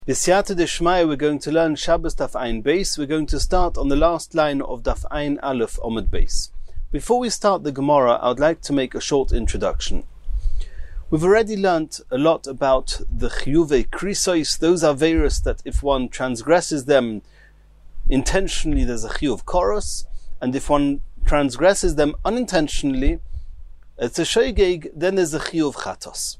B'siyata Deshmaya, we're going to learn Shabbos Daf Ayin Beis. We're going to start on the last line of Daf Ayin Aleph Omid Beis. Before we start the Gemara, I would like to make a short introduction. We've already learnt a lot about the Chiyuvei Krisos, those Averos that if one transgresses them intentionally, there's a Chiyuv Koros, and if one transgresses them unintentionally, it's a Shoigeg, then there's a Chiyuv Chatos.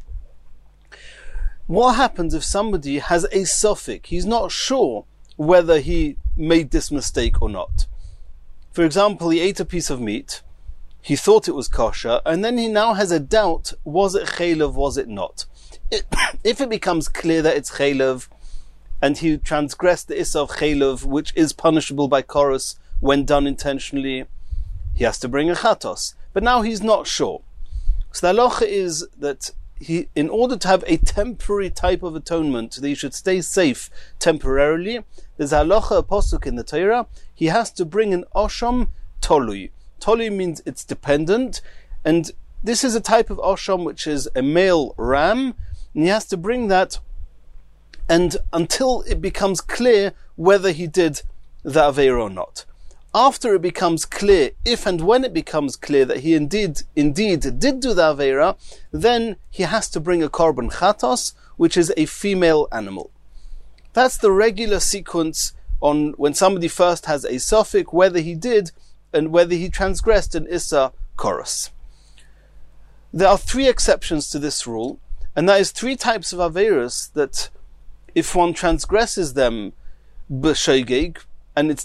What happens if somebody has a suffix? He's not sure whether he made this mistake or not. For example, he ate a piece of meat, he thought it was kosher, and then he now has a doubt, was it chaylev, was it not? If it becomes clear that it's chaylev, and he transgressed the issa of chaylev, which is punishable by chorus when done intentionally, he has to bring a chatos. But now he's not sure. So the halacha is that he, in order to have a temporary type of atonement, that he should stay safe temporarily, there's a halacha, a pasuk in the Torah, he has to bring an osham tolui. Tolui means it's dependent, and this is a type of osham which is a male ram, and he has to bring that and until it becomes clear whether he did the Aveira or not. After it becomes clear, if and when it becomes clear that he indeed did do the Aveira, then he has to bring a korban chatos, which is a female animal. That's the regular sequence on when somebody first has a suffix, whether he did and whether he transgressed an Issa Koros. There are three exceptions to this rule, and that is three types of Aveiros that if one transgresses them b'shoigeg, and it's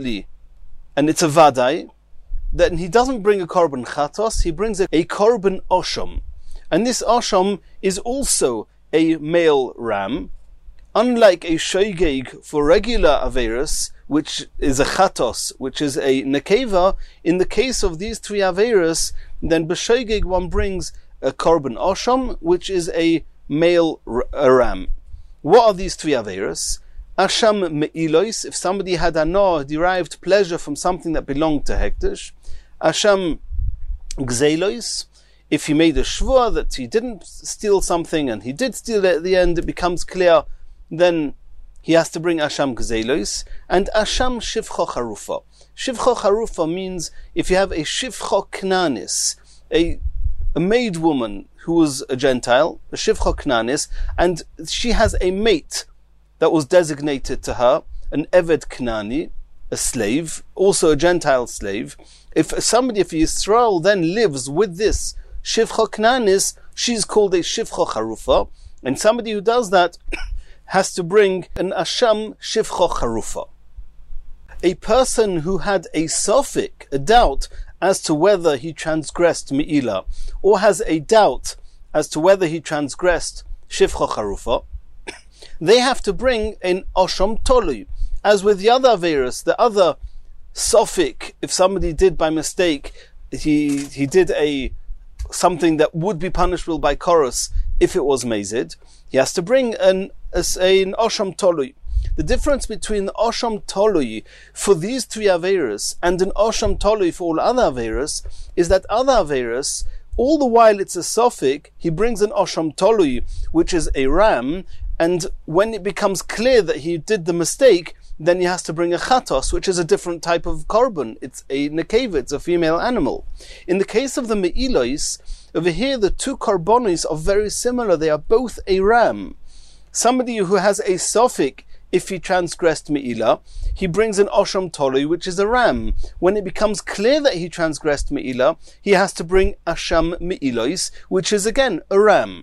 a vadai, then he doesn't bring a korban chatos, he brings a korban osham. And this osham is also a male ram. Unlike a shoigeg for regular Averos, which is a chatos, which is a nekeva, in the case of these three Averos, then b'shoigeg one brings a korban osham, which is a male ram. What are these three Averos? Asham me'ilois, if somebody had derived pleasure from something that belonged to Hektish. Asham gzeilois, if he made a shvur that he didn't steal something and he did steal it at the end, it becomes clear, then he has to bring Asham gzeilois. And Asham shivcho charufa. Shivcho charufa means if you have a shivcho knanis, a maid woman who was a Gentile, a shivcho knanis, and she has a mate that was designated to her, an Eved Knani, a slave, also a Gentile slave. If Yisrael then lives with this Shivcha Knanis, she's called a Shivcha Charufa, and somebody who does that has to bring an Asham Shivcha Charufa. A person who had a suffix, a doubt as to whether he transgressed Me'ilah, or has a doubt as to whether he transgressed Shivcha Charufa, they have to bring an osham tolu. As with the other Averos, the other suffix, if somebody did by mistake, he did something that would be punishable by chorus if it was mazid, he has to bring an osham tolu. The difference between the osham tolu for these three Averos and an osham tolu for all other Averos is that other Averos, all the while it's a suffix, he brings an osham tolu, which is a ram, and when it becomes clear that he did the mistake, then he has to bring a chatos, which is a different type of korban. It's a nekeva, it's a female animal. In the case of the me'ilois, over here the two korbanos are very similar. They are both a ram. Somebody who has a suffix, if he transgressed me'ilah, he brings an osham tolu, which is a ram. When it becomes clear that he transgressed me'ilah, he has to bring asham me'ilois, which is again a ram.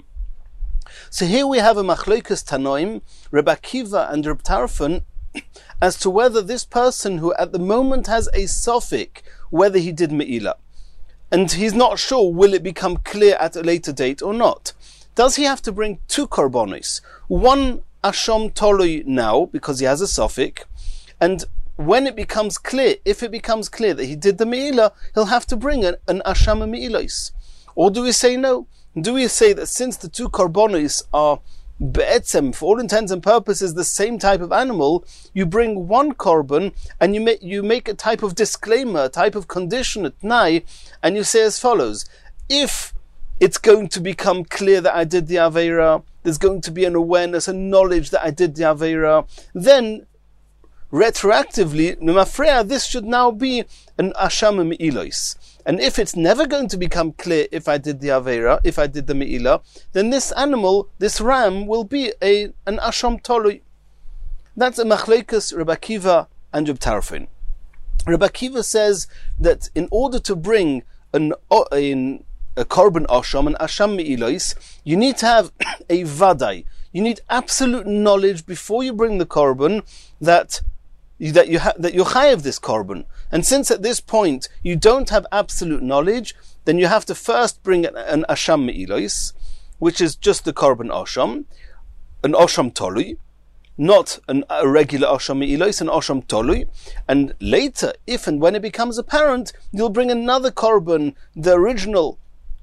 So here we have a machlokas tanoim, Reb Akiva and Reb Tarfon, as to whether this person who at the moment has a suffix, whether he did me'ilah, and he's not sure will it become clear at a later date or not. Does he have to bring two korbanos? One asham tolui now, because he has a suffix, and when it becomes clear, if it becomes clear that he did the me'ilah, he'll have to bring an asham me'ilois. Or do we say no? Do we say that since the two korbanos are be'etzem, for all intents and purposes, the same type of animal, you bring one korban and you make a type of disclaimer, a type of condition at tnai, and you say as follows: if it's going to become clear that I did the Aveira, there's going to be an awareness, a knowledge that I did the Aveira, then retroactively, Numafrea, this should now be an Asham Me'ilois. And if it's never going to become clear if I did the Aveira, if I did the Me'ilah, then this animal, this ram, will be an Asham Tolui. That's a Machlekes Rabbi Akiva and Reb Tarfon. Rabbi Akiva says that in order to bring a korban Asham, an Asham Me'ilois, you need to have a Vadai. You need absolute knowledge before you bring the korban that you're chayav this korban. And since at this point you don't have absolute knowledge, then you have to first bring an Asham Me'ilois, which is just the korban Asham, an Asham Tolui, not a regular Asham Me'ilois, an Asham Tolui. And later, if and when it becomes apparent, you'll bring another korban, the original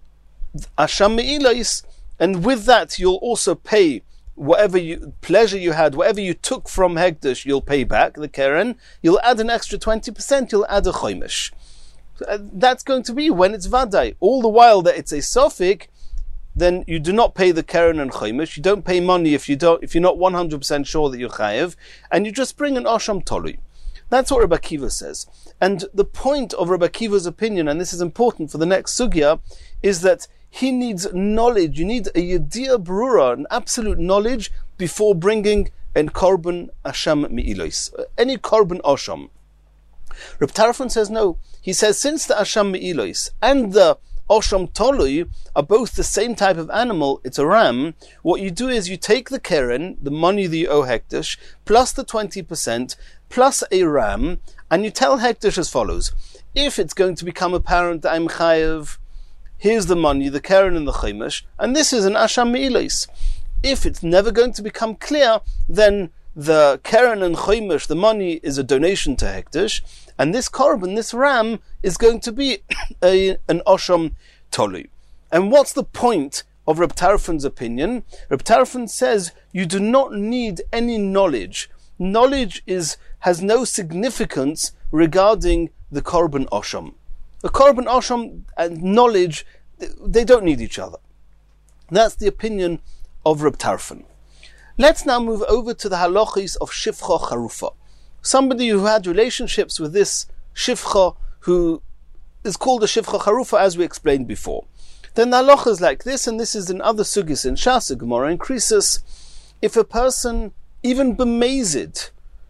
Asham Me'ilois, and with that you'll also pay whatever pleasure you had, whatever you took from Hekdesh, you'll pay back the Keren. You'll add an extra 20%, you'll add a Chomish. That's going to be when it's Vadai. All the while that it's a Sofik, then you do not pay the Keren and Chomish. You don't pay money if you're not 100% sure that you're Chayev, and you just bring an Asham Tolui. That's what Rabbi Akiva says. And the point of Rabbi Akiva's opinion, and this is important for the next sugya, is that he needs knowledge. You need a Yediyah Brura, an absolute knowledge, before bringing an Korban Asham Me'ilois, any Korban Asham. Reb Tarfon says no. He says since the Asham Me'ilois and the Asham Tolui are both the same type of animal, it's a ram, what you do is you take the Keren, the money that you owe Hekdesh, plus the 20%, plus a ram, and you tell Hekdesh as follows: if it's going to become apparent that I'm Chayev, here's the money, the Keren and the Chomish, and this is an Asham Me'ilois. If it's never going to become clear, then the Keren and Chomish, the money, is a donation to Hekdesh, and this korban, this ram, is going to be an Asham Tolui. And what's the point of Reb Tarfon's opinion? Reb Tarfon says you do not need any knowledge. Knowledge has no significance regarding the korban Asham. The korban Asham and knowledge, they don't need each other. That's the opinion of Reb Tarfon. Let's now move over to the halachis of Shifcha Charufa. Somebody who had relationships with this Shifcha, who is called a Shifcha Charufa, as we explained before. Then the halacha is like this, and this is in other sugis in Shas, Gemara, and Krisus. If a person, even b'mezid,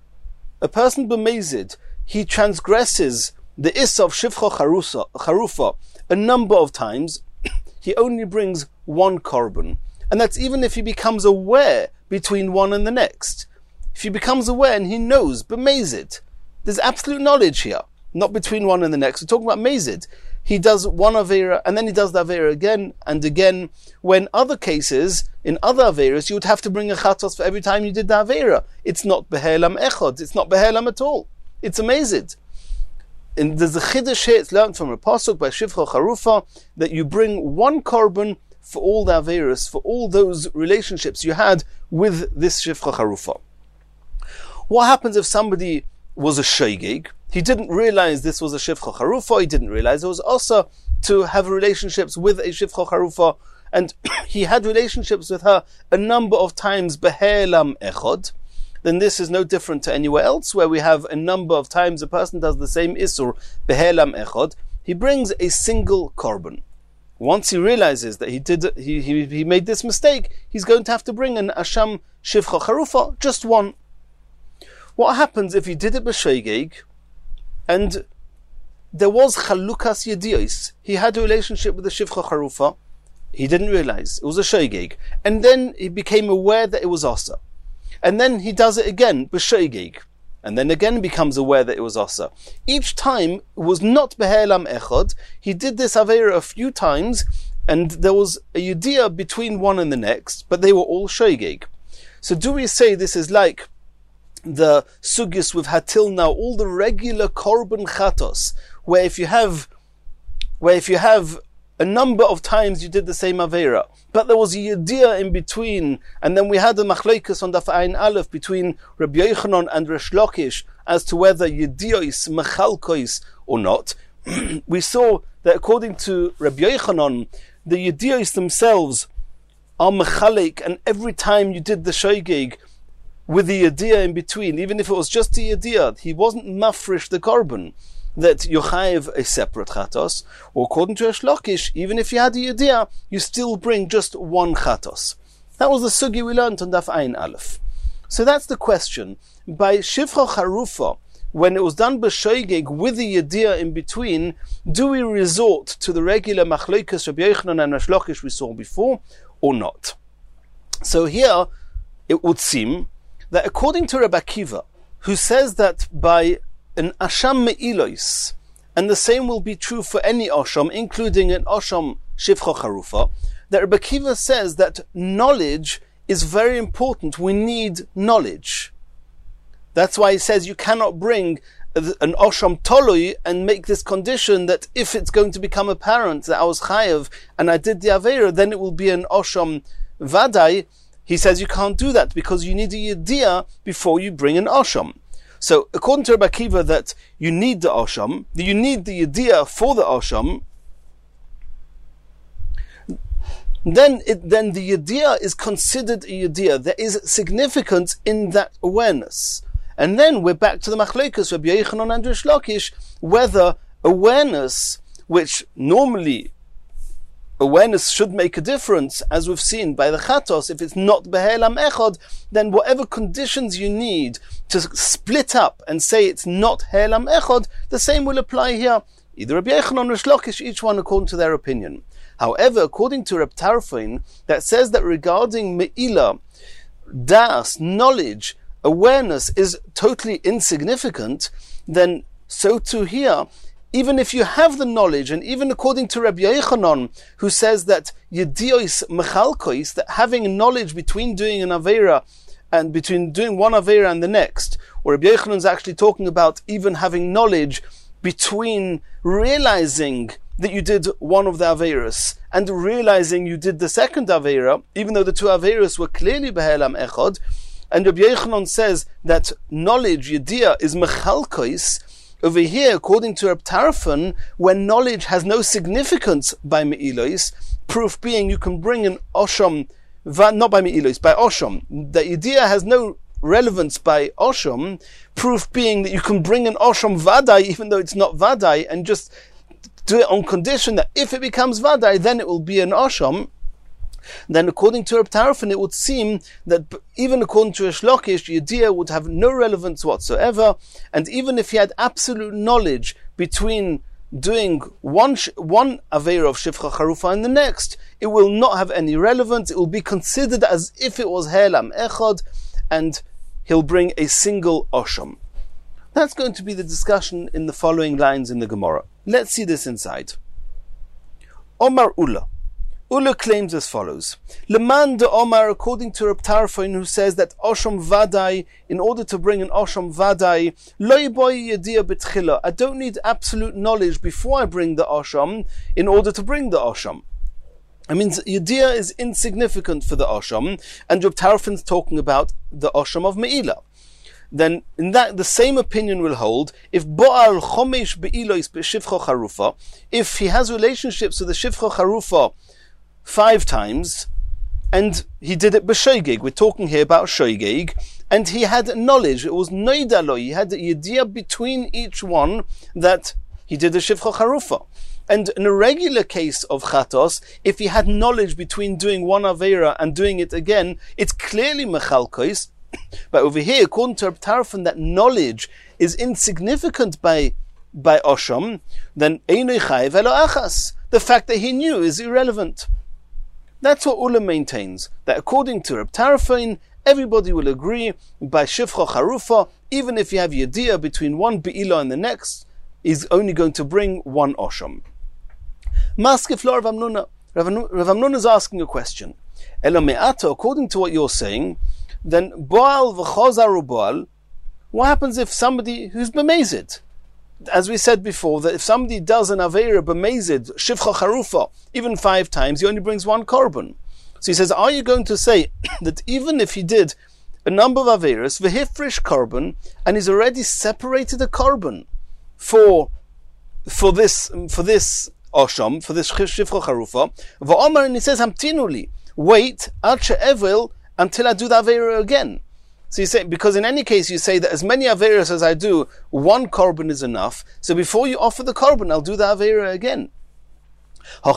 he transgresses the Issa of Shifcha Charufa a number of times, he only brings one korban. And that's even if he becomes aware between one and the next. If he becomes aware and he knows, b'mezid, there's absolute knowledge here, not between one and the next. We're talking about mezid. He does one Aveira, and then he does the Aveira again and again. When other cases, in other Aveiras, you would have to bring a chatos for every time you did the Aveira. It's not behelam echod, it's not behelam at all. It's a mezid. And there's a chiddush here, it's learned from a pasuk by Shifcha Charufa, that you bring one korban for all the Aveiras, for all those relationships you had with this Shifcha Charufa. What happens if somebody was a shaygig? He didn't realize this was a Shifcha Charufa, he didn't realize it was also to have relationships with a Shifcha Charufa, and he had relationships with her a number of times, behelam echod. Then this is no different to anywhere else where we have a number of times a person does the same Isur, behelam echod. He brings a single korban. Once he realizes that he made this mistake, he's going to have to bring an Asham Shifcha Charufa, just one. What happens if he did it b'sheigeg, and there was chalukas yediyos? He had a relationship with the Shifcha Charufa, he didn't realize, it was a sheigeg, and then he became aware that it was asa. And then he does it again, b'sheigeg, and then again becomes aware that it was asa. Each time it was not behelam echod, he did this aveira a few times, and there was a yediyah between one and the next, but they were all sheigeg. So do we say this is like the sugis we've had till now, all the regular korban chatos, where if you have a number of times you did the same aveira, but there was a yediyah in between, and then we had the machlokes on Daf Ayin Aleph between Rabbi Yochanan and Resh Lakish as to whether yediyos mechalkos or not. We saw that according to Rabbi Yochanan, the yediyos themselves are mechalek, and every time you did the shoygeg with the yediyah in between, even if it was just the yediyah, he wasn't mafresh the korban, that you chayiv a separate chatos, or according to Reish Lakish, even if you had the yediyah, you still bring just one chatos. That was the sugi we learned on Daf Ayin Aleph. So that's the question. By Shivcha Charufa, when it was done b'shoigeg with the yediyah in between, do we resort to the regular machlokas Rabbi Yochanan and Reish Lakish we saw before, or not? So here, it would seem that according to Rabbi Akiva, who says that by an asham me'ilois, and the same will be true for any asham, including an asham shivcha charufa, that Rabbi Akiva says that knowledge is very important. We need knowledge. That's why he says you cannot bring an asham tolui and make this condition that if it's going to become apparent that I was chayav and I did the aveira, then it will be an asham vadai. He says you can't do that because you need a yediyah before you bring an asham. So according to Rabbi Akiva that you need the asham, you need the yediyah for the asham, then the yediyah is considered a yediyah. There is significance in that awareness. And then we're back to the machlokas Rabbi Yochanan and Reish Lakish, whether awareness, which normally awareness should make a difference, as we've seen by the chatos, if it's not behelam echad, then whatever conditions you need to split up and say it's not helam echad, the same will apply here. Either Rabbi Yochanan or Reish Lakish, each one according to their opinion. However, according to Reb Tarfon, that says that regarding me'ilah, das, knowledge, awareness is totally insignificant, then so too here, even if you have the knowledge, and even according to Rabbi Yochanan, who says that yediyos mechalkois, that having knowledge between doing an aveira and between doing one aveira and the next, or Rabbi Yochanan is actually talking about even having knowledge between realizing that you did one of the aveiras and realizing you did the second aveira, even though the two aveiras were clearly behelam echad. And Rabbi Yochanan says that knowledge, yediyah, is mechalkois. Over here, according to Reb Tarfon, when knowledge has no significance by me'ilois, proof being you can bring an osham, not by me'ilois, by osham. The yediyah has no relevance by osham, proof being that you can bring an osham vadai, even though it's not vadai, and just do it on condition that if it becomes vadai, then it will be an osham. Then according to Reb Tarfon, it would seem that even according to Reish Lakish, yediyah would have no relevance whatsoever, and even if he had absolute knowledge between doing one aveira of shivcha charufa and the next, it will not have any relevance. It will be considered as if it was helam echad, and he'll bring a single osham. That's going to be the discussion in the following lines in the Gemara. Let's see this inside. Omar Ula. Ula claims as follows: Leman de Omar, according to Reb Tarfon, who says that Osham Vadai, in order to bring an Osham Vadai, Loi boy yediyah betchila, I don't need absolute knowledge before I bring the Osham in order to bring the Osham. I mean, yediyah is insignificant for the Osham, and Reb Tarfon's talking about the Osham of Me'ilah. Then in that the same opinion will hold if Bo'al Chomesh Be'ilois B'Shivcha Charufa, if he has relationships with the Shivcha Charufa 5 times, and he did it b'shoigeg. We're talking here about shoigeg, and he had knowledge. It was noidalo. He had the idea between each one that he did a shivcha charufa. And in a regular case of chatos, if he had knowledge between doing one aveira and doing it again, it's clearly mechalkois. But over here, according to Reb Tarfon, that knowledge is insignificant by osham, then einoi chayiv elo achas. The fact that he knew is irrelevant. That's what Ula maintains, that according to Reb Tarfon, everybody will agree by Shivcha Charufa, even if you have yediyah between one Be'ilah and the next, is only going to bring one Osham. Maskif lo Rav Hamnuna. Rav Hamnuna is asking a question. Elo me'ata, according to what you're saying, then Bo'al v'chozaru Bo'al, what happens if somebody who's b'mezid? As we said before, that if somebody does an aveira b'mezid, shivcha charufa, even 5 times, he only brings 1 korban. So he says, are you going to say that even if he did a number of aveiras, v'hifrish korban, and he's already separated a korban for this osham, for this shivcha charufa, v'omar, and he says, hamtinuli, wait, until I do the Avera again. So you say, because in any case you say that as many Averas as I do, one korban is enough. So before you offer the korban, I'll do the Avera again. Are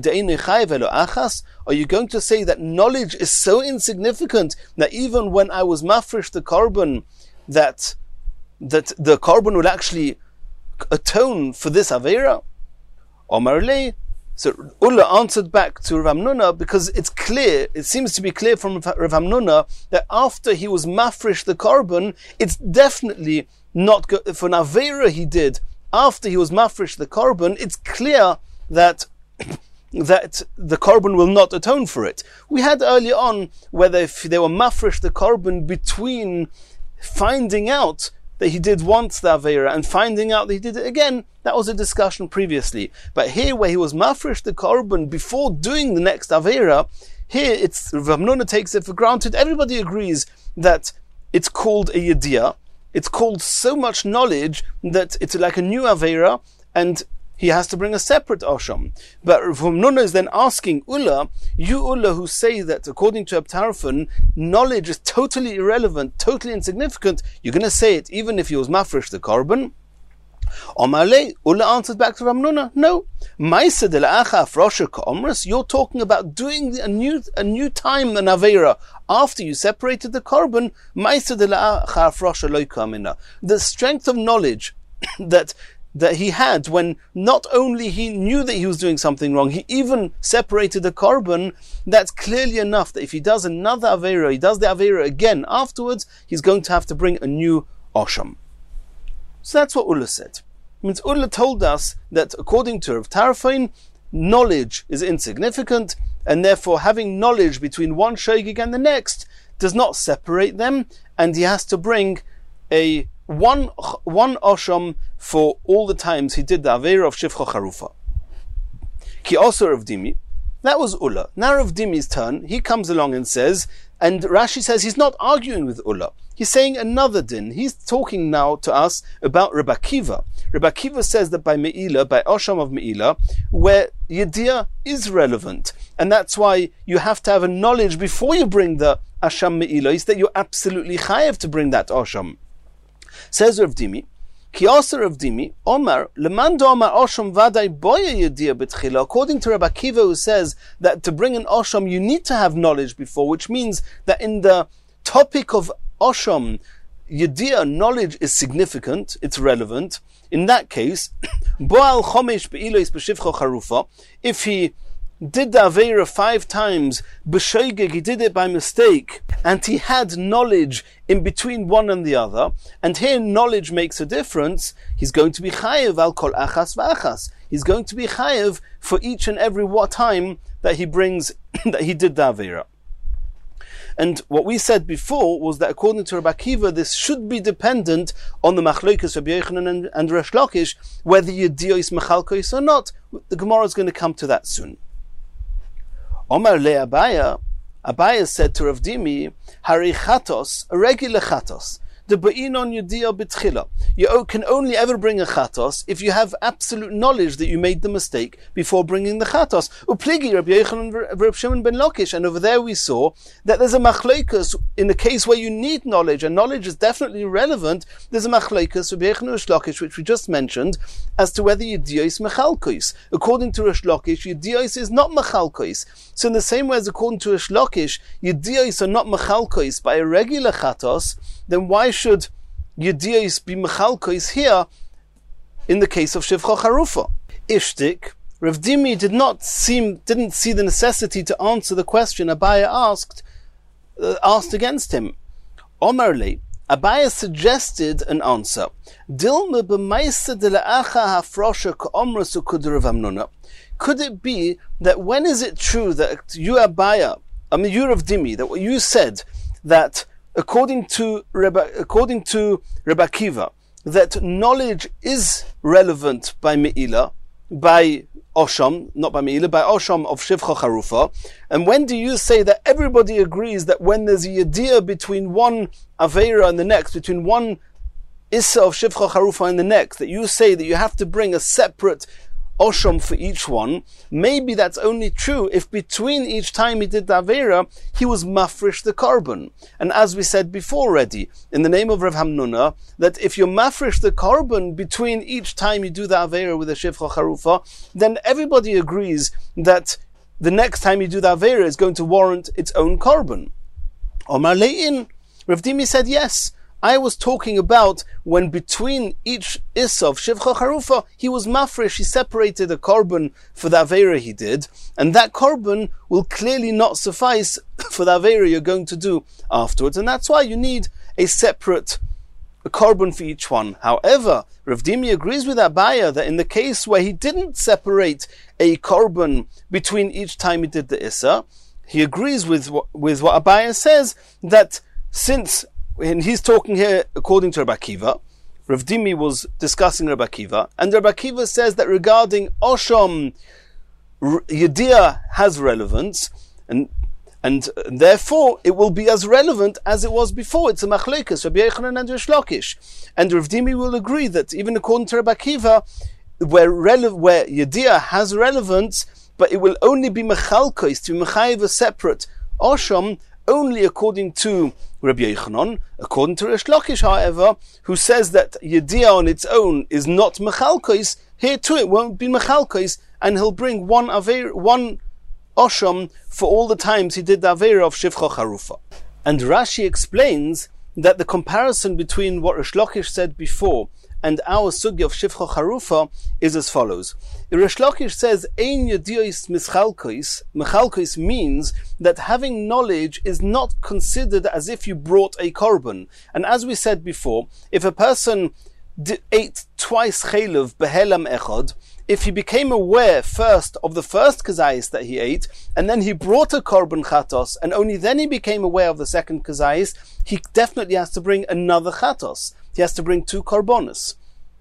you going to say that knowledge is so insignificant that even when I was mafresh the korban, that the korban will actually atone for this Avera? Omar le. So Ulla answered back to Rav Hamnuna, because it's clear, it seems to be clear from Rav Hamnuna that after he was mafresh the korban, it's definitely not good for an Avera he did after he was mafresh the korban. It's clear that the korban will not atone for it. We had earlier on whether if they were mafresh the korban between finding out that he did once the Avera and finding out that he did it again, that was a discussion previously. But here where he was mafresh the korban before doing the next Avera, here it's Rav Hamnuna takes it for granted. Everybody agrees that it's called a Yediyah. It's called so much knowledge that it's like a new Avera, and he has to bring a separate Osham. But Rav Hamnuna is then asking Ulla, you Ulla who say that according to Abtarfon, knowledge is totally irrelevant, totally insignificant, you're going to say it even if he was mafresh the korban? Omarle, Ulla answered back to Rav Hamnuna, no. You're talking about doing a new time an Avera after you separated the korban. The strength of knowledge that he had when not only he knew that he was doing something wrong, he even separated the korban, that's clearly enough that if he does another Avera, he does the Avera again afterwards, he's going to have to bring a new Osham. So that's what Ulla said. It means Ulla told us that according to Rav Tarfon, knowledge is insignificant, and therefore having knowledge between one shogeg and the next does not separate them, and he has to bring a one Osham for all the times he did the Avera of Shivcha Charufa. Ki also Rav Dimi, that was Ulla. Now Rav Dimi's turn, he comes along and says, and Rashi says he's not arguing with Ulla. He's saying another din. He's talking now to us about Rebbe Akiva. Rebbe Akiva says that by Me'ilah, by Osham of Me'ilah, where Yediyah is relevant, and that's why you have to have a knowledge before you bring the Asham Me'ilah, is that you're absolutely chayav to bring that Osham. Says Rav Dimi, Ki also Rav Dimi, Omar, Lemando Omar Osham Vadai Boya Yediyah B'tchila, according to Rebbe Akiva, who says that to bring an Osham you need to have knowledge before, which means that in the topic of Osham, Yediyah, knowledge is significant, it's relevant. In that case, Boal Chomesh Be'ilois B'shivcha Charufa, if he did the Avera 5 times, B'shoigeg, he did it by mistake, and he had knowledge in between one and the other, and here knowledge makes a difference, he's going to be chayev al kol achas v'achas. He's going to be chayev for each and every time that he brings, that he did the Avera. And what we said before was that according to Rebbe Akiva, this should be dependent on the Machlokes Rabbi Yochanan and Resh Lakish, whether Yediyah is Mechalkos or not. The Gemara is going to come to that soon. Omar le Abaya, Abaya said to Rav Dimi, Hari chatos, a regular chatos, the ba'inon Yediyah b'tchila. You can only ever bring a chatos if you have absolute knowledge that you made the mistake before bringing the chatos. Upligi Rabbi Yochanan Reb Shimon ben Lakish, and over there we saw that there's a machlokes in the case where you need knowledge, and knowledge is definitely relevant. There's a machlokes Rabbi Yochanan Resh Lakish, which we just mentioned, as to whether Yediyah is mechalkos. According to Resh Lakish, Yediyah is not mechalkos. So in the same way as according to Resh Lakish, Yediyah are not mechalkos by a regular chatos, then why should Yediyah be mechalkos here in the case of Shivcha Charufa? Ishtik, Rav Dimi didn't see the necessity to answer the question Abaya asked against him. Omerle, Abaya suggested an answer. Could it be that when is it true that you Abaya, you Rav Dimi, that what you said that according to Rebbe Akiva, that knowledge is relevant by Me'ilah, by Osham, not by Me'ilah, by Osham of Shivcha Charufa, and when do you say that everybody agrees that when there's a Yediyah between one Avera and the next, between one Issa of Shivcha Charufa and the next, that you say that you have to bring a separate Osham for each one, maybe that's only true if between each time he did the Avera, he was mafresh the korban. And as we said before already, in the name of Rav Hamnuna, that if you mafresh the korban between each time you do the Avera with a Shivcha Charufa, then everybody agrees that the next time you do the Avera is going to warrant its own korban. Omar Le'in, Rav Dimi said, yes, I was talking about when between each Issa of Shivcha Charufa, he was mafresh, he separated a korban for the Avera he did, and that korban will clearly not suffice for the Avera you're going to do afterwards, and that's why you need a separate korban for each one. However, Rav Dimi agrees with Abaya that in the case where he didn't separate a korban between each time he did the Issa, he agrees with what Abaya says, that since, and he's talking here according to Rabbi Akiva, Rav Dimi was discussing Rabbi Akiva, and Rabbi Akiva says that regarding Osham, Yediyah has relevance, and therefore it will be as relevant as it was before. It's a machlokes, Rabbi Yochanan and Rish Lakish. And Rav Dimi will agree that even according to Rabbi Akiva, where Yediyah has relevance, but it will only be mechalkos, to be mechayev a separate Osham, only according to Rabbi Yochanan. According to Rish Lakish, however, who says that Yediyah on its own is not mechalkos, here too it won't be mechalkos, and he'll bring one Osham for all the times he did the Avera of Shivcha Charufa. And Rashi explains that the comparison between what Rish Lakish said before and our sugya of Shivcha Charufa is as follows. Rish Lakish says, Ein Yediyos Mechalkos. Mechalkos means that having knowledge is not considered as if you brought a korban. And as we said before, if a person ate twice chaylev behelam echad, if he became aware first of the first kazayis that he ate, and then he brought a korban chatos, and only then he became aware of the second kazayis, he definitely has to bring another chatos. He has to bring 2 korbanos.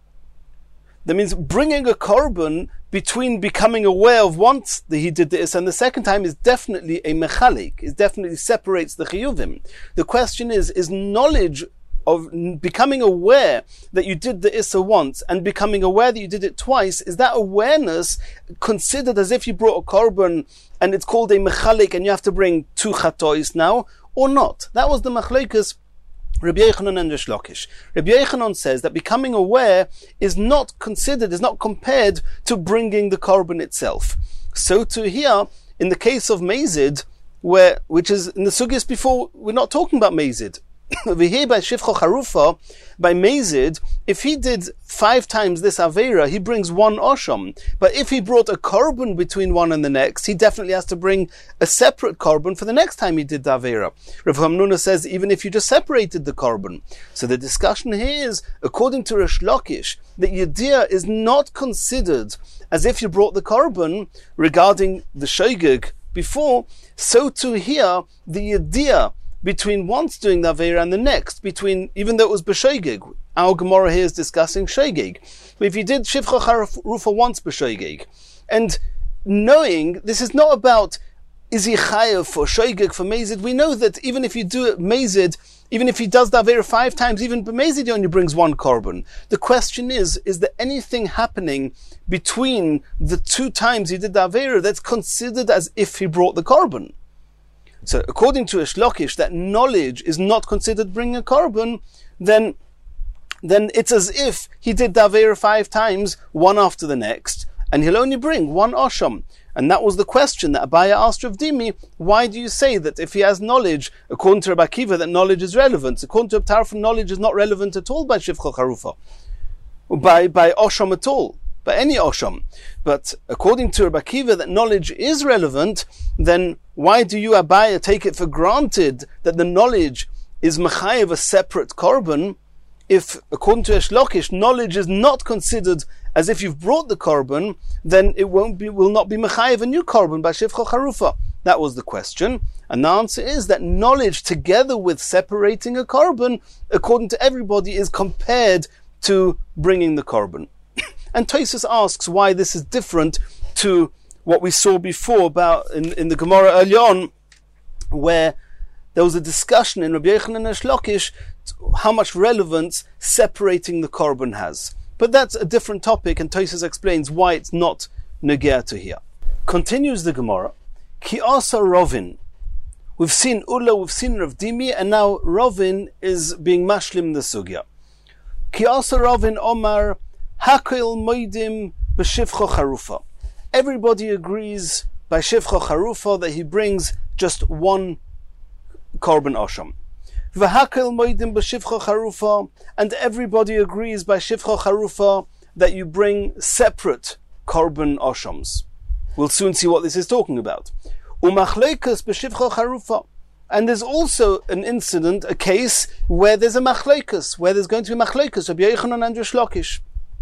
That means bringing a korban between becoming aware of once that he did this and the second time is definitely a mechalik. It definitely separates the chiyuvim. The question is knowledge of becoming aware that you did the Issa once and becoming aware that you did it twice, is that awareness considered as if you brought a korban and it's called a mechalik and you have to bring 2 chatois now, or not? That was the machlokes Rabbi Yochanan and Rish Lakish. Rabbi Yochanan says that becoming aware is not considered, is not compared to bringing the korban itself. So to here, in the case of Mazid, which is in the sugyas before, we're not talking about Mazid. Over here by Shivcha Charufa, by Mazid, if he did 5 times this Avera, he brings 1 Osham. But if he brought a korban between one and the next, he definitely has to bring a separate korban for the next time he did the Avera. Rav Hamnuna says, even if you just separated the korban. So the discussion here is, according to Rish Lakish, that Yediyah is not considered as if you brought the korban regarding the Shogeg before, so too here, the Yediyah between once doing the Avera and the next, even though it was b'shoigeg. Our Gemara here is discussing shoigeg. But if you did Shivcha Charufa once b'shoigeg, and knowing this is not about is he chayav for shoigeg for Mazid, we know that even if you do it Mazid, even if he does the Avera 5 times, even b'Mazid he only brings 1 korban. The question is there anything happening between the 2 times he did the Avera that's considered as if he brought the korban? So according to Rish Lakish, that knowledge is not considered bringing a korban, then it's as if he did the Avera 5 times, one after the next, and he'll only bring 1 Osham. And that was the question that Abaya asked Rav Dimi, why do you say that if he has knowledge, according to Rabbi Akiva, that knowledge is relevant? According to Tarfon, knowledge is not relevant at all by Shivcha Charufa, or by Osham at all, by any Osham. But according to Rabbi Akiva, that knowledge is relevant, then why do you, Abaya, take it for granted that the knowledge is mechayev a separate korban, if, according to Rish Lakish, knowledge is not considered as if you've brought the korban, then it will not be mechayev a new korban by Shivcha Charufa? That was the question. And the answer is that knowledge together with separating a korban, according to everybody, is compared to bringing the korban. And Tosfos asks why this is different to what we saw before about in the Gemara early on, where there was a discussion in Rabbi Yochanan and Rish Lakish how much relevance separating the korban has. But that's a different topic, and Tosfos explains why it's not negea to here. Continues the Gemara. Ki asa Rovin. We've seen Ula, we've seen Rav Dimi, and now Rovin is being mashlim the sugya. Ki asa Rovin Omar Hakil Moidim b'shivcha charufa. Everybody agrees by shivcha charufa that he brings just one korban osham. V'hakil moidim b'shivcha charufa, and everybody agrees by shivcha charufa that you bring separate korban oshams. We'll soon see what this is talking about. Umachleikas b'shivcha charufa, and there's also an incident, a case where there's a machleikas, where there's going to be machleikas of Rabbi Yochanan and Reish Lakish.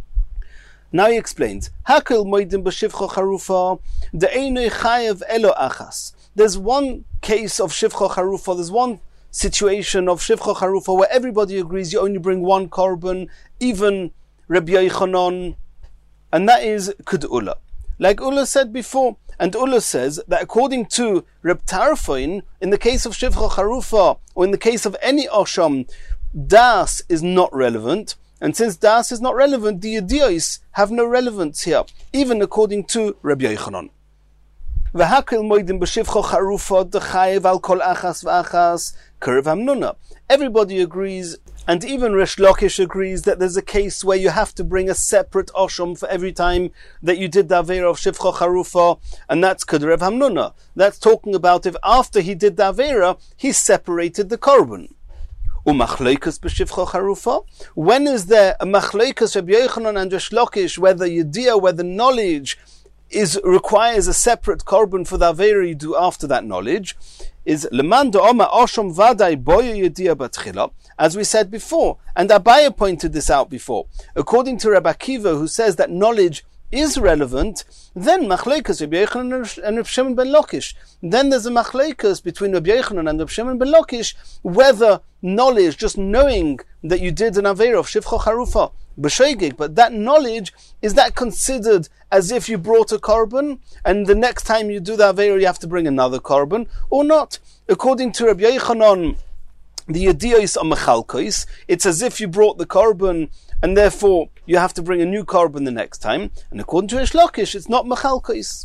Now he explains, Hakil moidim b'shivcha charufa, de'einoi chayev elo achas. There's one case of shivcha charufa, there's one situation of shivcha charufa where everybody agrees you only bring one korban, even Rabbi Yochanan, and that is Kud Ula. Like Ula said before, and Ula says that according to Reb Tarfoin, in the case of shivcha charufa, or in the case of any osham, das is not relevant. And since das is not relevant, the yediyos have no relevance here, even according to Rabbi Yochanan. V'hakil moidim b'shivcha charufa dechayev al kol achas v'achas kerev hamnuna. Everybody agrees, and even Reish Lakish agrees, that there's a case where you have to bring a separate osham for every time that you did the avera of shivcha charufa, and that's kerev hamnuna. That's talking about if after he did the avera, he separated the korban. Umachleikas b'shivcha charufa. When is there a machleikas Rabbi Yochanan and Reish Lakish, whether yediyah, whether knowledge requires a separate korban for the avera you do after that knowledge? Is leman da'oma osham vaday boya yediyah batchila, as we said before, and Abaye pointed this out before. According to Rabbi Akiva, who says that knowledge is relevant, then machleikas Rabbi Yochanan and Reb Shimon ben Lakish. Then there's a machleikas between Rabbi Yochanan and Reb Shimon ben Lakish whether knowledge, just knowing that you did an avera of shivcha charufa b'sheigig, but that knowledge, is that considered as if you brought a korban, and the next time you do the avera you have to bring another korban, or not? According to Rabbi Yochanan, the yediyos are mechalkos. It's as if you brought the korban, and therefore you have to bring a new korban the next time. And according to Reish Lakish, it's not mechalkos.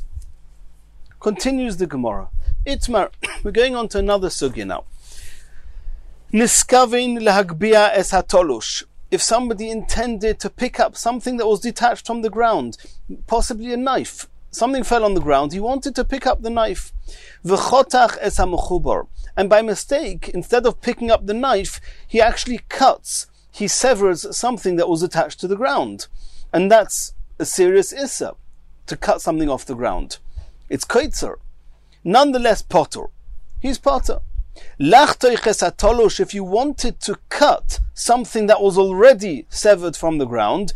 Continues the Gemara. Itmar, we're going on to another sugya now. Niskavin lehagbia es hatolush. If somebody intended to pick up something that was detached from the ground, possibly a knife, something fell on the ground, he wanted to pick up the knife. V'chotach es hamechubar. And by mistake, instead of picking up the knife, he actually he severs something that was attached to the ground. And that's a serious issa, to cut something off the ground. It's koitzer. Nonetheless, potter. He's potter. If you wanted to cut something that was already severed from the ground,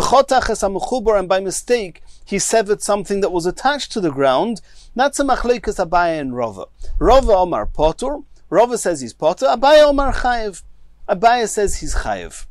and by mistake he severed something that was attached to the ground, that's a machleikas Abaye and Rava. Rava Omar potter. Rava says he's potter. Abaye Omar chayev. Abaye says he's chayev.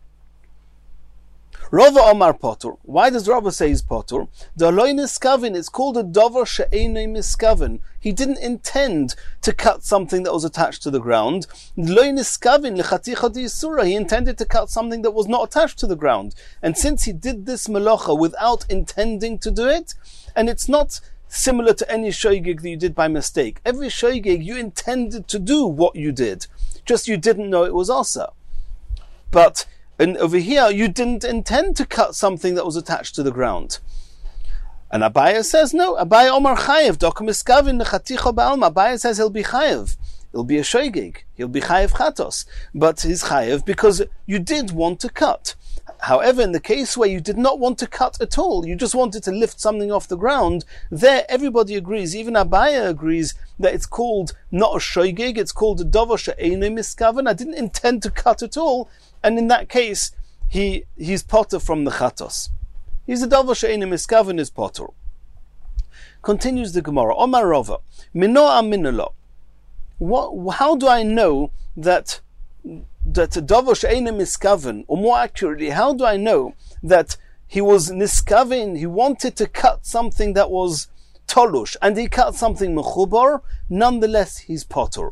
Rava Omar potter. Why does Rava say he's potter? The loy niskavin, it's called a dover she'enei miskavin. He didn't intend to cut something that was attached to the ground. Loy niskavin lechaticha d'isura. He intended to cut something that was not attached to the ground. And since he did this melacha without intending to do it, and it's not similar to any shoygig that you did by mistake. Every shoygig you intended to do what you did, just you didn't know it was asa. But over here, you didn't intend to cut something that was attached to the ground. And Abaye says, no, Abaye Omar Chayev, Dokum Iskavin Nechaticha Ba'alma. Abaye says he'll be Chayev. He'll be a shoygig. He'll be Chayev Chatos. But he's Chayev because you did want to cut. However, in the case where you did not want to cut at all, you just wanted to lift something off the ground, there everybody agrees, even Abaye agrees, that it's called not a shoygig, it's called a dover she'enei miskaven. I didn't intend to cut at all, and in that case, he's potter from the chatos. He's a dover she'enei miskaven, is potter. Continues the Gemara. Omar Rava, minoa minolo. How do I know that a dover she'enei miskaven, or more accurately, how do I know that he was niskaven, he wanted to cut something that was tolush, and he cut something mechubar, nonetheless he's potter.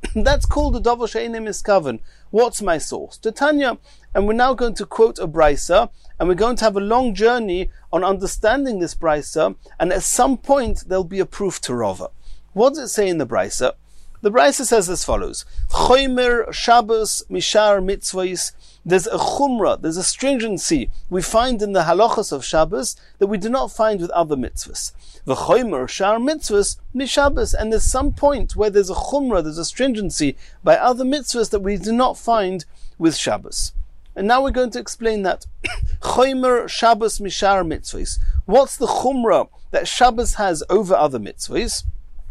That's called a davar she'eino miskaven. What's my source? Tanya. And we're now going to quote a brisa, and we're going to have a long journey on understanding this brisa, and at some point there'll be a proof to Rava. What does it say in the brisa? The brisa says as follows: Chomer Shabbos Mishar Mitzvahs. There's a chumrah, there's a stringency we find in the halachas of Shabbos that we do not find with other mitzvahs. V'chomer Shar Mitzvahs Mishabbos. And there's some point where there's a chumrah, there's a stringency by other mitzvahs that we do not find with Shabbos. And now we're going to explain that. Chomer Shabbos Mishar Mitzvahs. What's the chumrah that Shabbos has over other mitzvahs?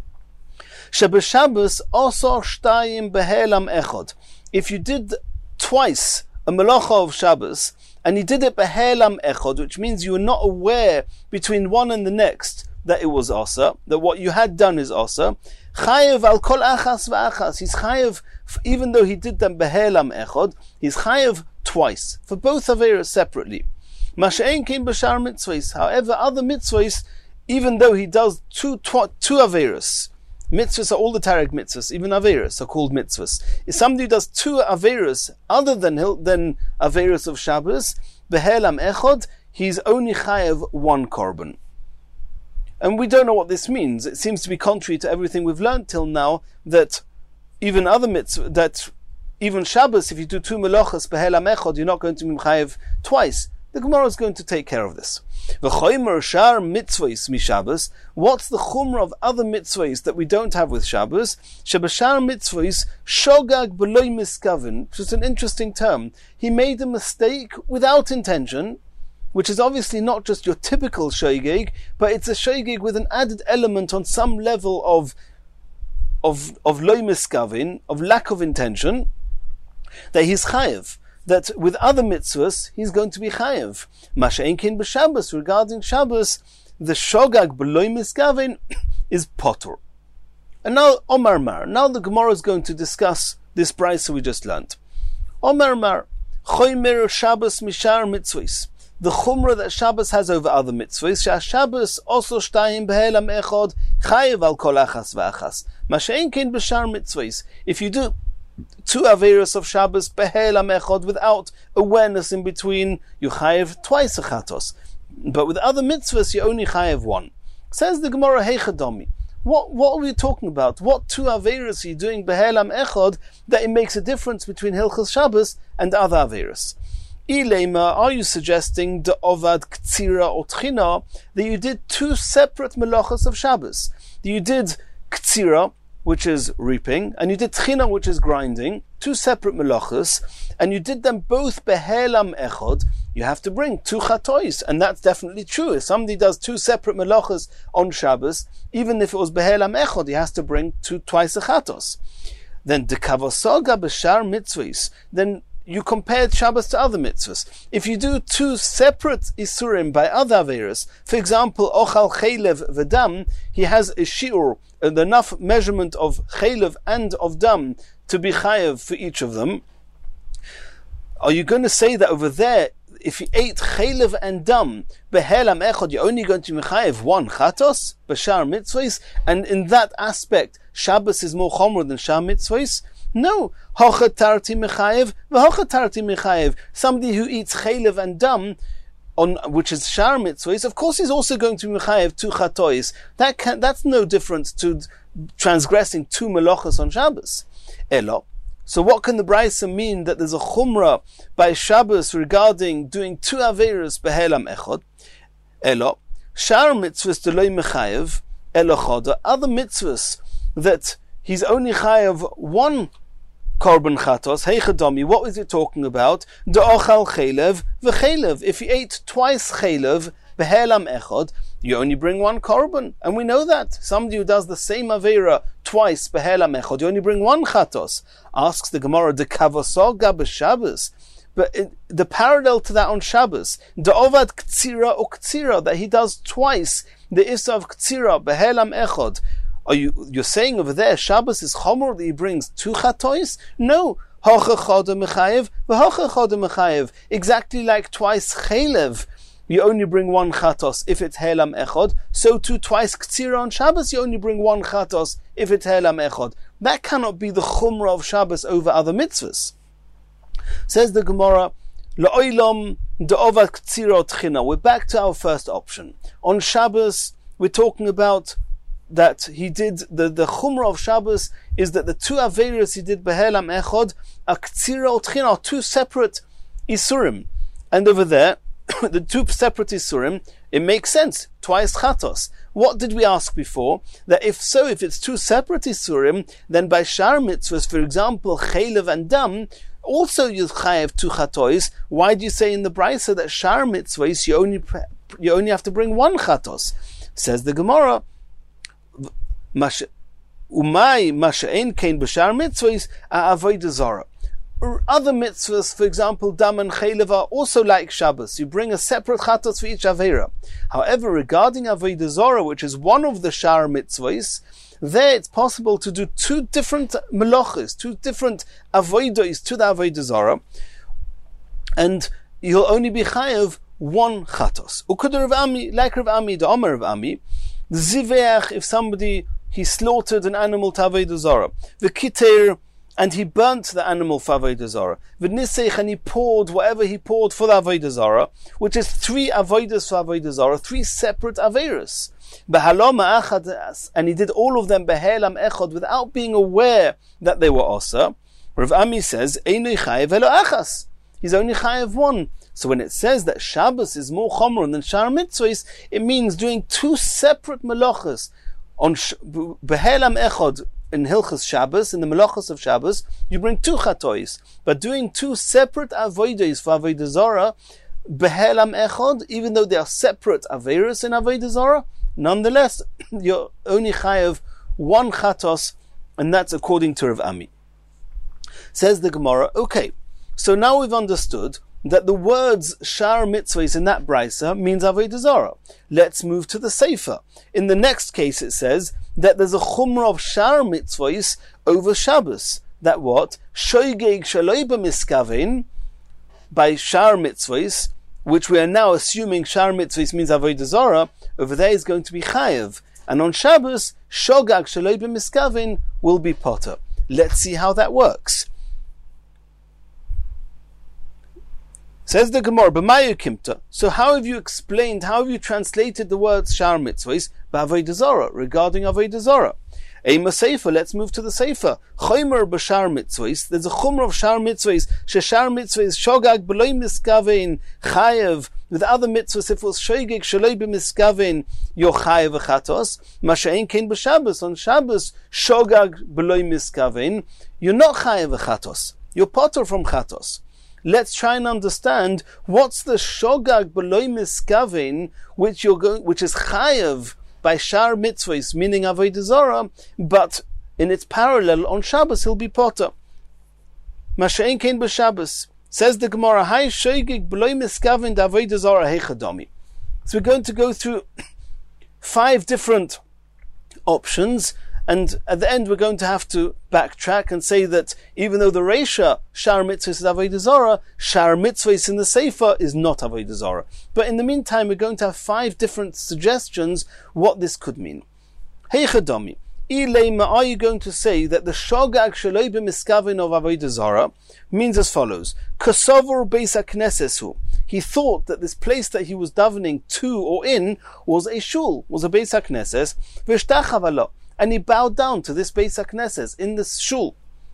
Shabbos also shtayim behelam echad. If you did twice a melacha of Shabbos, and you did it behelam echad, which means you were not aware between one and the next that it was asa, that what you had done is asa, chayev al kol achas v'achas. He's chayev, even though he did them behelam echad, he's chayev twice, for both averas separately. Masha'en came b'shar mitzvahs. However, other mitzvahs, even though he does two averas, mitzvahs are all the Tarek mitzvahs, even averas are called mitzvahs. If somebody does two averas other than averas of Shabbos, behelam echad, he's only chayev one korban. And we don't know what this means. It seems to be contrary to everything we've learned till now, that even other mitzvahs, that even Shabbos, if you do two melachas behelam echad, you're not going to be chayev twice. The Gemara is going to take care of this. V'chomer shar mitzvahs mishabbos. What's the chumrah of other mitzvahs that we don't have with Shabbos? Shebashar mitzvahs shogag b'loy miskaven, which is an interesting term. He made a mistake without intention, which is obviously not just your typical shogeg, but it's a shogeg with an added element on some level of loy miskaven, of lack of intention, that he's chayev. That with other mitzvahs, he's going to be chayev. Masha'en kin b'Shabbos, regarding Shabbos, the shogag b'loy miskaven is potur. And now, Omar Mar. Now the Gemara is going to discuss this brisa we just learnt. Omar Mar, chomer Shabbos mishar mitzvahs. The chumrah that Shabbos has over other mitzvahs, Shabbos also shtayim behelam echad, chayev al kol achas v'achas. Masha'en kin b'shar mitzvahs. If you do two averos of Shabbos behelam echad without awareness in between, you chayev twice a chatos. But with other mitzvahs, you only chayev one. Says the Gemara, heichadomi. What are we talking about? What two averos are you doing behelam echad that it makes a difference between Hilchos Shabbos and other averos? Ilema, are you suggesting the ovad ktsira or tchina, that you did two separate melachos of Shabbos? You did ktsira, which is reaping, and you did tchina, which is grinding, two separate melachos, and you did them both behelam echad. You have to bring two chatois, and that's definitely true. If somebody does two separate melachos on Shabbos, even if it was behelam echad, he has to bring twice a chatos. Then dekavosoga b'shar mitzvahs, then you compared Shabbos to other mitzvahs. If you do two separate isurim by other averos, for example, ochal chaylev v'dam, he has a shiur, enough measurement of chaylev and of dam to be chayev for each of them. Are you going to say that over there, if you ate chaylev and dam, behelam echad, you're only going to be chayev one chatos, b'shar mitzvahs, and in that aspect, Shabbos is more chomer than shar mitzvahs? No. Hochatarti mechayev, v'hochatarti mechayev. Somebody who eats chaylev and dam, which is shar mitzvahs, of course he's also going to be mechayev two chatois. That's no difference to transgressing two melachos on Shabbos. Elo. So what can the brisa mean that there's a chumrah by Shabbos regarding doing two averos behelam echad? Elo. Shar mitzvahs deloy mechayev, elo choda. Other mitzvahs that he's only chayev one korban chatos, heichadomi. What was it talking about? De'ochal chaylev v'chaylev. If you ate twice chaylev behelam echad, you only bring one korban, and we know that. Somebody who does the same avera twice behelam echad, you only bring one chatos. Asks the Gemara, dekavosoga b'Shabbos. But the parallel to that on Shabbos, de'ovad ktsira or ktsira, that he twice twice the issa of ktsira behelam echad. You're saying over there Shabbos is chomer that he brings two chatois? No. Hocha choda mechayev, v'hocha choda mechayev. Exactly like twice chaylev, you only bring one chatos if it's helam echad. So too twice ktsira on Shabbos, you only bring one chatos if it's helam echad. that cannot be the chumrah of Shabbos over other mitzvahs. Says the Gemara, La'olam da'ovad k'tzira tchina. We're back to our first option. On Shabbos, we're talking about that he did, the chumrah of Shabbos is that the two averos he did behelam echod, are k'tzira tchina, are two separate isurim. And over there, the two separate isurim, it makes sense. Twice chatos. What did we ask before? That if it's two separate isurim, then by shar mitzvahs, for example, chaylev and dam, also you chayev two chatois. Why do you say in the brisa that shar mitzvahs you only have to bring one chatos? Says the Gemara, umay masha'en kain b'shar mitzvahs avodah zara. Other mitzvahs, for example, dam and chaylev, are also like Shabbos. You bring a separate chatos for each avera. However, regarding avodah zara, which is one of the shar mitzvahs, there it's possible to do two different melachos, two different avodos to the avodah zara, and you'll only be chayav one chatos. Ukud Rav Ami, like Rav Ami, the Omer Rav Ami, the ziveach, if somebody, he slaughtered an animal to avodah zara, the kiter, and he burnt the animal for avodah zara, the nisech, and he poured whatever he poured for the avodah zara, which is three avodas for avodah zara, three separate averos. And he did all of them behelam echod without being aware that they were osa. Rav Ami says, Einoi chayev elo achas. He's only chayev one. So when it says that Shabbos is more chomron than shar mitzvahs, it means doing two separate melachos. On behelam echod in Hilchos Shabbos, in the melachos of Shabbos, you bring two chatois. But doing two separate avodos for avodah zara, behelam echod, even though they are separate averos in avodah zara, nonetheless, you're only chayav one chatos, and that's according to Rav Ami. Says the Gemara, okay, so now we've understood that the words shar mitzvahs in that brisa means avodah zara. Let's move to the sefer. In the next case it says that there's a chumrah of shar mitzvahs over Shabbos. That what? Shoygeg shaloi b'miskavein, by shar mitzvahs, which we are now assuming shar mitzvahs means avodah zara, over there is going to be chayev. And on Shabbos, shogag shaloi b'miskavein will be potter. Let's see how that works. Says the Gemara, b'mayu kimta. So how have you explained, how have you translated the words shar mitzvahs b'avodah zara, regarding avodah zara? Ema sefer, let's move to the sefer. Chomer b'shar mitzvahs, there's a chomer of shar mitzvahs, sheshar mitzvahs shogag b'loi miskavein chayev. With other mitzvahs, if it was shogeg shaloi b'miskavein, you're chayev v'chatos. Masha'en kein b'Shabbos, on Shabbos shogag b'loi miskavein, you're not chayev v'chatos. You're potter from chatos. Let's try and understand what's the shogag b'loi miskavein, which is chayev by shar mitzvahs, meaning avodah zara, but in its parallel on Shabbos he'll be potter. Masha'en kein b'Shabbos. Says the Gemara, Hai shogeg b'loi miskavein d'avodah zara heichadami. So we're going to go through 5 different options, and at the end we're going to have to backtrack and say that even though the Reisha, shar mitzvahs is avodah zara, shar mitzvahs in the sefer is not avodah zara. But in the meantime we're going to have 5 different suggestions what this could mean. Heichadami. Ilema, are you going to say that the shogag shaloi b'miskavein of avodah zara means as follows? Kosovor beis haknesesu. He thought that this place that he was davening to or in was a shul, was a beis hakneses, v'shtachav alo, and he bowed down to this beis hakneses in this shul.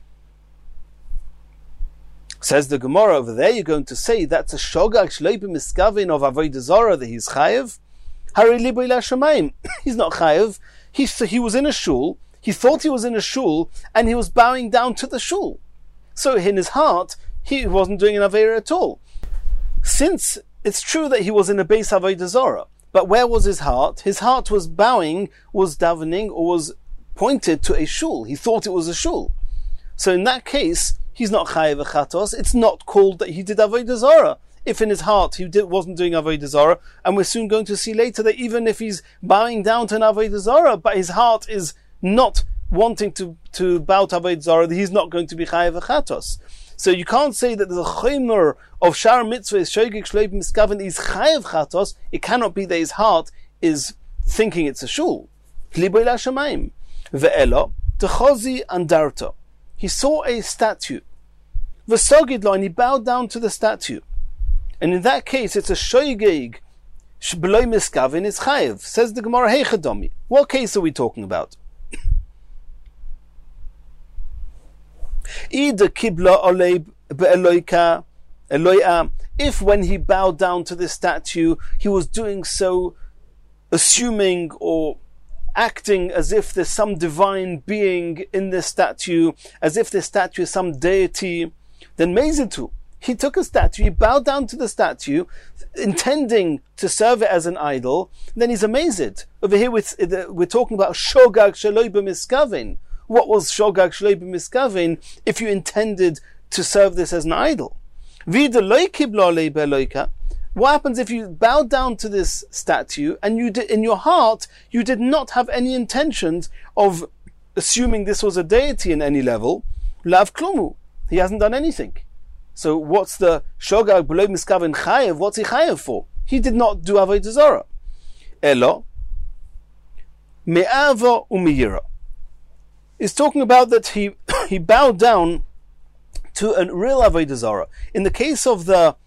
Says the Gemara, over there you're going to say that's a shogag shaloi b'miskavein of avodah zara that he's chayev. Hari libo ila shamayim. He's not chayev. He was in a shul, he thought he was in a shul, and he was bowing down to the shul. So in his heart, he wasn't doing an Aveira at all. Since it's true that he was in a Beis Avodah Zara, but where was his heart? His heart was bowing, was davening, or was pointed to a shul. He thought it was a shul. So in that case, he's not chayev v'chatos. It's not called that he did Avodah Zara. If in his heart he wasn't doing Avodah Zara, and we're soon going to see later that even if he's bowing down to an Avodah Zara, but his heart is not wanting to bow to Avodah Zara, he's not going to be chayev v'chatos. So you can't say that the chomer of shar mitzvahs shogeg shaloi b'miskavein is chayev chatos. It cannot be that his heart is thinking it's a shul. Libo ila shamayim ve'elo. Dechozi Andarta. He saw a statue. V'sogid lo, and he bowed down to the statue. And in that case, it's a shoygeg. Sh'b'loi miskavin is chayev. Says the Gemara, hey chadomi. What case are we talking about? Ida kibla olei be'eloika eloia. If when he bowed down to this statue, he was doing so assuming or acting as if there's some divine being in this statue, as if this statue is some deity, then mezitu. He took a statue, he bowed down to the statue, intending to serve it as an idol, then he's amazed. Over here we're talking about shogag sheloi b'miskavin. What was shogag sheloi b'miskavin if you intended to serve this as an idol? Vida lo kibla olei be'eloika. What happens if you bow down to this statue and you did, in your heart, you did not have any intentions of assuming this was a deity in any level? Lav klumu. He hasn't done anything. So what's the shogag b'lo miskavin chayev? What's he chayev for? He did not do avodah zarah. Elo me'ava u'miyira. He's talking about that he bowed down to a real avodah zarah. In the case of the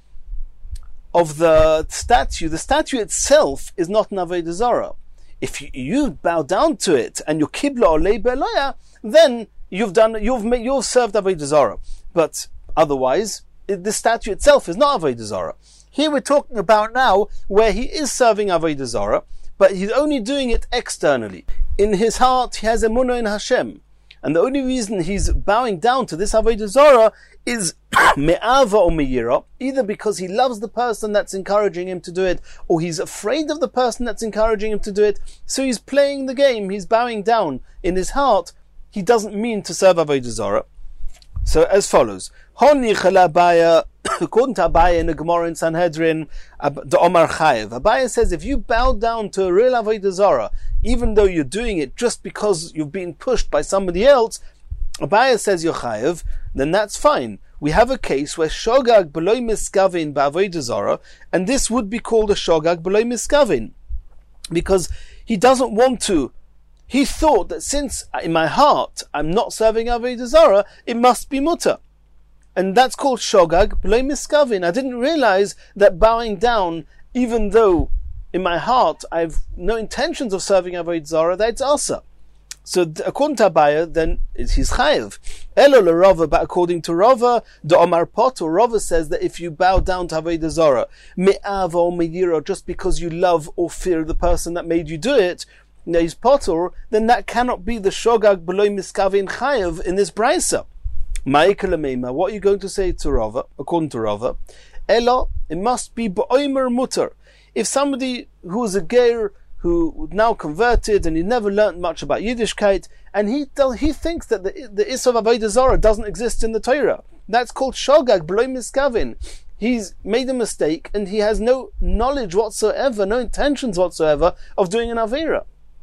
statue itself is not an avodah zarah. If you bow down to it and you kibla olei be'eloya, then you've served avodah zarah. But otherwise, the statue itself is not avodah zarah. Here we're talking about now where he is serving avodah zarah, but he's only doing it externally. In his heart, he has emunah in Hashem. And the only reason he's bowing down to this avodah zarah is me'ava or me'yira, either because he loves the person that's encouraging him to do it, or he's afraid of the person that's encouraging him to do it. So he's playing the game, he's bowing down. In his heart, he doesn't mean to serve avodah zarah. So as follows, according to Abaye in the Gemara in Sanhedrin, the Omar Chayev, Abaye says if you bow down to a real avodah zarah, even though you're doing it just because you've been pushed by somebody else, Abaye says you're chayev, then that's fine. We have a case where shogag b'loi miskavin b'avodah zarah, and this would be called a shogag b'loi miskavin, because he doesn't want to. He thought that since in my heart I'm not serving avodah zarah, it must be mutter, and that's called shogag b'loi miskavin. I didn't realize that bowing down, even though in my heart I've no intentions of serving avodah zarah, that's asa. So according to Abaye, then he's chayev. Elo l'Rava, but according to Rava, the Omar Potter, Rava says that if you bow down to avodah zarah, me'ava or me'yira, just because you love or fear the person that made you do it, he's Potter, then that cannot be the shogag b'loi miskavin chayev in this brisa. Ma'ikalameima, what are you going to say to Rava? According to Rava, Elo, it must be b'oimer mutter. If somebody who is a ger, who now converted and he never learned much about Yiddishkeit, and he thinks that the Issa of Avodah Zarah doesn't exist in the Torah. That's called Shogag B'loi Miskavin. He's made a mistake and he has no knowledge whatsoever, no intentions whatsoever of doing an Avera.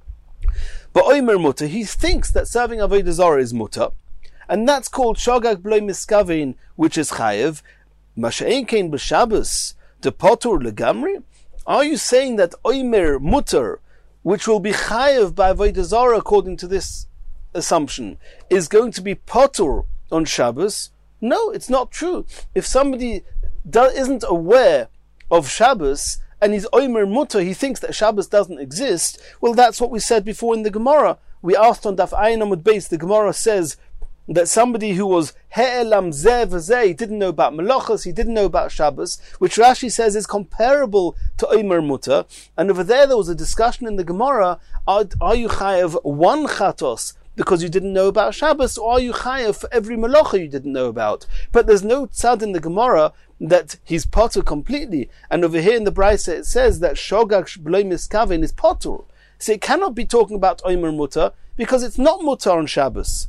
But Oimer Mutter, he thinks that serving Avodah Zarah is Mutter, and that's called Shogag B'loi Miskavin, which is Chayev. Masha'en Kein B'Shabbos, the Potur Legamri. Are you saying that Oimer Mutter, which will be Chayev by Avodah Zarah according to this assumption, is going to be Potur on Shabbos? No, it's not true. If somebody isn't aware of Shabbos and he's Oimer Mutter, he thinks that Shabbos doesn't exist, well, that's what we said before in the Gemara. We asked on Daf Ayin Amud Beis, the Gemara says that somebody who was He'elam Zeh V'Zeh, he didn't know about Melachos, he didn't know about Shabbos, which Rashi says is comparable to Omer Mutter. And over there was a discussion in the Gemara, are you chayev one chatos because you didn't know about Shabbos, or are you chayev for every Melacha you didn't know about? But there's no tzad in the Gemara that he's potter completely. And over here in the Brisa it says that Shogag B'loi Miskavin is potter. So it cannot be talking about Omer Mutter because it's not Mutter on Shabbos.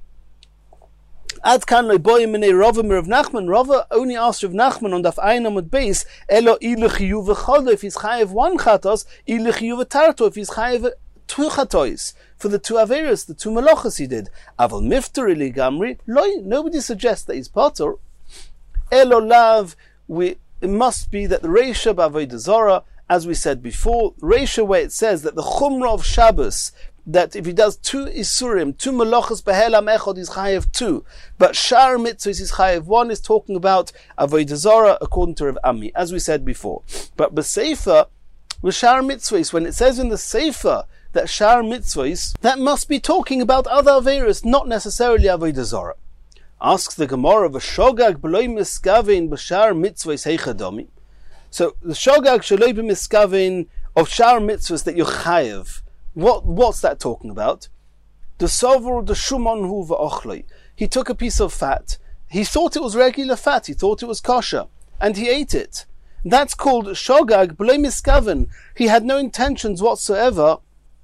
Ad kan loy boy mine Rava mir Rav Nachman. Rava only asked Rav Nachman on Daf Ayin Amud Beis, Elo ilu chiyuv v'cholo, if he's chayev one chatos, ilu chiyuv v'tarto, if he's chayev two chatois, for the two averos, the two malachas he did. Aval mifter ili gamri, loy, nobody suggests that he's potter. Elo lav, it must be that the Reisha b'Avodah Zarah, as we said before, Reisha where it says that the Chumrah of Shabbos that if he does 2 isurim, 2 melachos behelam echod, he's chayev 2. But shar mitzvahs is chayev 1, is talking about avodah zarah according to Rav Ami, as we said before. But b'sefer, with shar mitzvahs, when it says in the sefer that shar mitzvahs, that must be talking about other averos, not necessarily avodah zarah. Asks the Gemara, v'shogag b'loi miskavein b'shar mitzvahs heichadami. So the shogag shaloi b'miskavein of shar mitzvahs that you're chayev, what's that talking about? The sovor the shumon hu v'ochloi. He took a piece of fat. He thought it was regular fat. He thought it was kosher, and he ate it. That's called shogag b'loi miskavein. He had no intentions whatsoever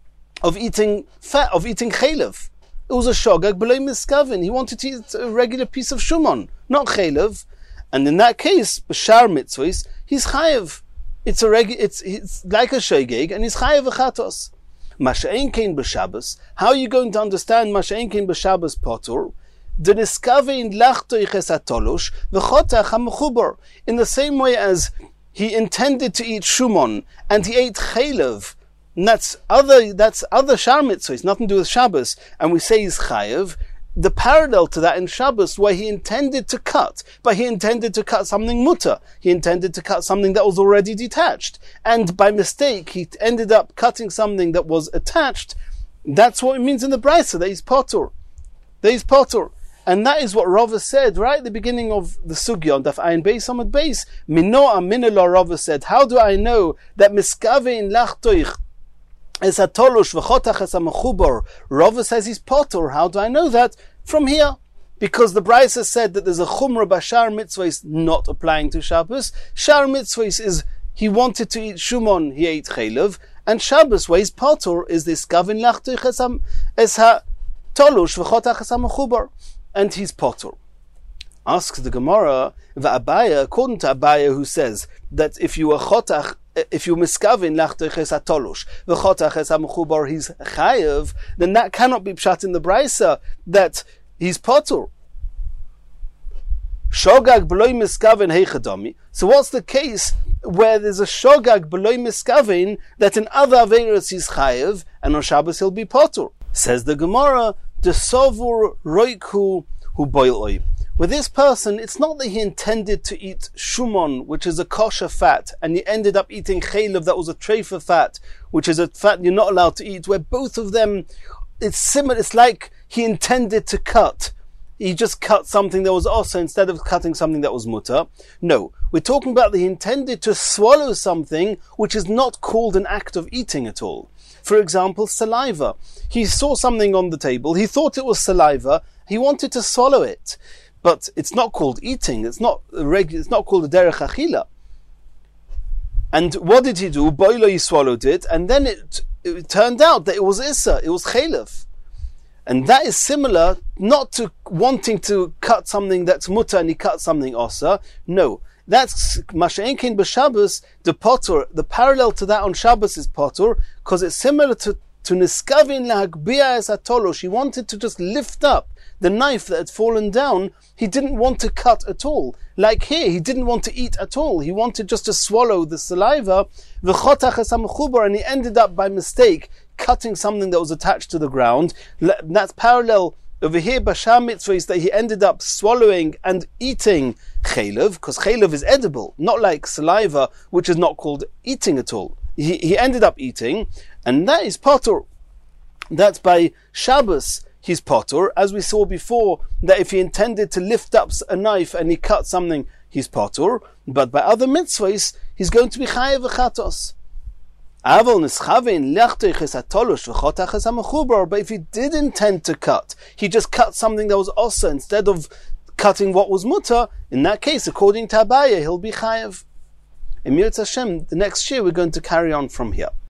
of eating fat, of eating chaylev. It was a shogag b'loi miskavein. He wanted to eat a regular piece of shumon, not chaylev. And in that case, b'shar mitzvahs, he's chayev. It's like a shogeg, and he's chayev v'chatos. Masha'en kein b'Shabbos. How are you going to understand Masha'en kein b'Shabbos potur? The niskavein lachtoich es atolosh v'chotach hamechubar. In the same way as he intended to eat shumon and he ate chaylev, and that's other shar mitzvahs, nothing to do with Shabbos, and we say he's chayev. The parallel to that in Shabbos, where he intended to cut, but he intended to cut something mutter. He intended to cut something that was already detached. And by mistake, he ended up cutting something that was attached. That's what it means in the Brisa, that he's potur. That he's potur. And that is what Rava said right at the beginning of the Sugya on Daf Ayin Beis Amud Beis. Minoa minela, Rava said, how do I know that miskavein lachtoich es atolosh v'chotach es hamechubar? Rava says he's potur. How do I know that? From here. Because the Brisa said that there's a chumrah b'shar mitzvahs not applying to Shabbos. Shar mitzvahs is he wanted to eat shumon, he ate chaylev, and Shabbos where he's potur is this gavin lachtoich es ha-tolush v'chotach es hamechubar, and he's potur. Asks the Gemara, v'Abaya, according to Abaya, who says that if you are chotach, if you miskavin lachtoich es hatolush v'chotach es hamechubar, he's chayev, then that cannot be pshat in the Brisa that he's potur. Shogag b'loi miskavin heichadami. So what's the case where there's a shogag b'loi miskavin that in other averos he's chayev and on Shabbos he'll be potur? Says the Gemara, the sovur roiku hu boiloi. With this person, it's not that he intended to eat shumon, which is a kosher fat, and he ended up eating chaylev, that was a treifa fat, which is a fat you're not allowed to eat, where both of them, it's similar. It's like he intended to cut. He just cut something that was also instead of cutting something that was mutter. No, we're talking about that he intended to swallow something which is not called an act of eating at all. For example, saliva. He saw something on the table, he thought it was saliva, he wanted to swallow it. But it's not called eating. It's not called a derech achila. And what did he do? Boilo, he swallowed it, and then it turned out that it was issa, it was chaylev. And that is similar, not to wanting to cut something that's mutter and he cut something osa. No, that's masha'en kein b'Shabbos, the potur. The parallel to that on Shabbos is potur, because it's similar to niskavin lahagbia es hatolosh. He wanted to just lift up the knife that had fallen down. He didn't want to cut at all. Like here, he didn't want to eat at all. He wanted just to swallow the saliva, v'chotach es hamechubar, and he ended up by mistake cutting something that was attached to the ground. That's parallel over here, b'shar mitzvahs, that he ended up swallowing and eating chaylev, because chaylev is edible, not like saliva, which is not called eating at all. He ended up eating, and that is potur. That's by Shabbos, he's potur, as we saw before, that if he intended to lift up a knife and he cut something, he's potur. But by other mitzvahs, he's going to be chayev v'chatos. But if he did intend to cut, he just cut something that was osa instead of cutting what was mutter. In that case, according to Abaya, he'll be chayev. In Mirz Hashem, the next year we're going to carry on from here.